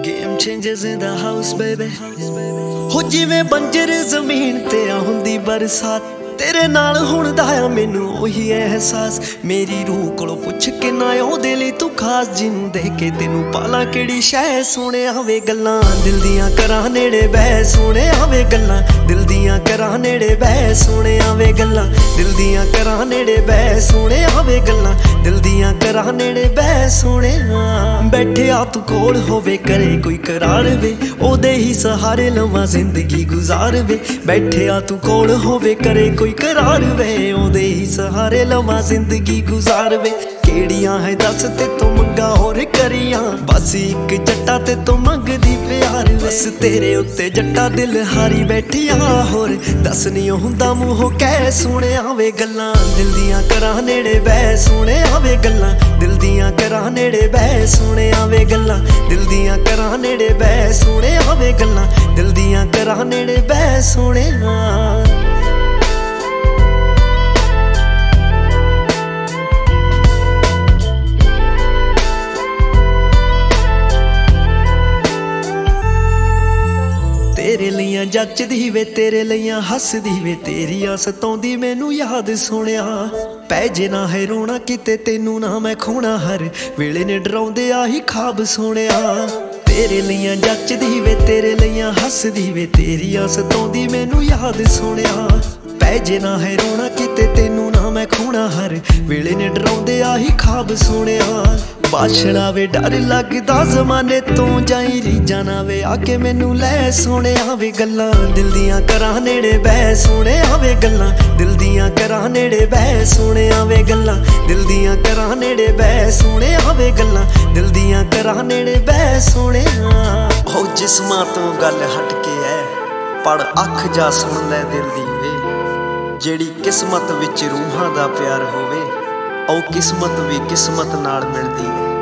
Game changers in the house, baby. हो जिवें बंजर जमीन ते आउंदी बरसात तेरे नाल हुण दा आ मैनू ओही एहसास मेरी रूह कोलों पुछ के ना ओहदे लई तू खास जिन्नू देख के तेनू पाला केड़ी शै सोहणिया वे गल्लां दिल दियां करां नेड़े बह सोहणिया वे गल्लां दिल दियां करां नेड़े बह सोहणिया वे गल्लां दिल दियां करां नेड़े बह सोहणिया वे गल्लां दिल दियां करां नेड़े बह सोहणिया बैठे आ तू कोल होवे करे कोई करार वे ओहदे ही सहारे लवां जिंदगी गुजार वे बैठे आ तू कोल होवे करे कोई करार वे ओहदे ही सहारे लवां जिंदगी गुजार वे केड़ियां है दस ते तू मंगा होर करियां बस एक जट्टा ते तू मंगदी प्यार बस तेरे उत्ते जट्टा दिल हारी बैठिया होर दस नहीं हुंदा मूंहों कह सुणिया वे गल्लां दिल दियां करां नेड़े बह सुणिया वे गल्लां दिल दियां करां नेड़े बह सुणिया वे गल्लां दिल दियां करां नेड़े बह सुणिया वे गल्लां दिल दियां करां नेड़े बह सुणिया तेरे लियां जचदी वे तेरे लियां हसदी वे तेरी सताउंदी मैनू याद सोहणिया पै जे ना है रोना किते तेनू ना मैं खोना हर वेले ने डराउंदे आही खाब सोहणिया तेरे लियां जचदी वे तेरे लियां हसदी वे तेरी सताउंदी मैनू याद सोहणिया पै जे ना है रोना किते तेनू ना मैं खोना हर वेले ने डराउंदे आही खाब सोहणिया बाछड़ा वे डर लगदा जमाने तो जाई रीजां ना वे आके मैनू लै सोहणिया वे गल्लां दिल दियां करां नेड़े बह सोहणिया वे गल्लां दिल दियां करां नेड़े बह सोहणिया वे गल्लां दिल दियां करां नेड़े बह सोहणिया वे गल्लां दिल दियां करां नेड़े बह सोहणिया हो जिस्मां तो गल हट के है पड़ अख जा सुन लै दिल दी वे जेड़ी किस्मत विच रूहां दा प्यार होवे औ किस्मत भी किस्मत नाल मिलदी है।